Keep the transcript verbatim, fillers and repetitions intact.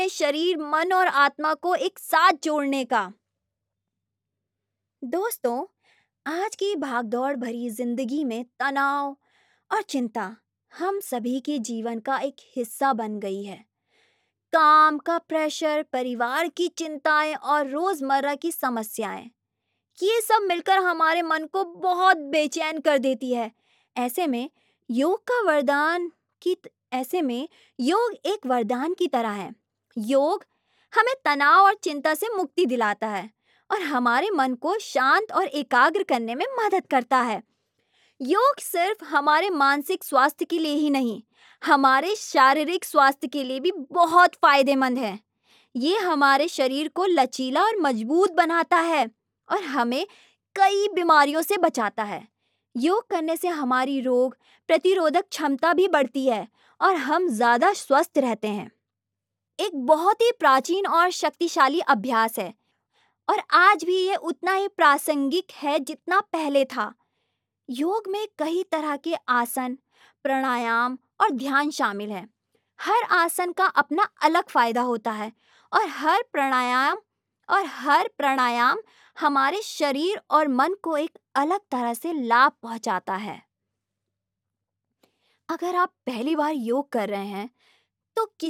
शरीर, मन और आत्मा को एक साथ जोड़ने का। दोस्तों, आज की भागदौड़ भरी जिंदगी में तनाव और चिंता हम सभी के जीवन का एक हिस्सा बन गई है। काम का प्रेशर, परिवार की चिंताएं और रोजमर्रा की समस्याएं, ये सब मिलकर हमारे मन को बहुत बेचैन कर देती है। ऐसे में योग का वरदान की ऐसे में योग एक वरदान की तरह है। योग हमें तनाव और चिंता से मुक्ति दिलाता है और हमारे मन को शांत और एकाग्र करने में मदद करता है। योग सिर्फ हमारे मानसिक स्वास्थ्य के लिए ही नहीं, हमारे शारीरिक स्वास्थ्य के लिए भी बहुत फायदेमंद है। ये हमारे शरीर को लचीला और मजबूत बनाता है और हमें कई बीमारियों से बचाता है। योग करने से हमारी रोग प्रतिरोधक क्षमता भी बढ़ती है और हम ज़्यादा स्वस्थ रहते हैं। एक बहुत ही प्राचीन और शक्तिशाली अभ्यास है और आज भी ये उतना ही प्रासंगिक है जितना पहले था। योग में कई तरह के आसन, प्राणायाम और ध्यान शामिल है। हर आसन का अपना अलग फायदा होता है और हर प्राणायाम और हर प्राणायाम हमारे शरीर और मन को एक अलग तरह से लाभ पहुंचाता है। अगर आप पहली बार योग कर रहे हैं तो किसी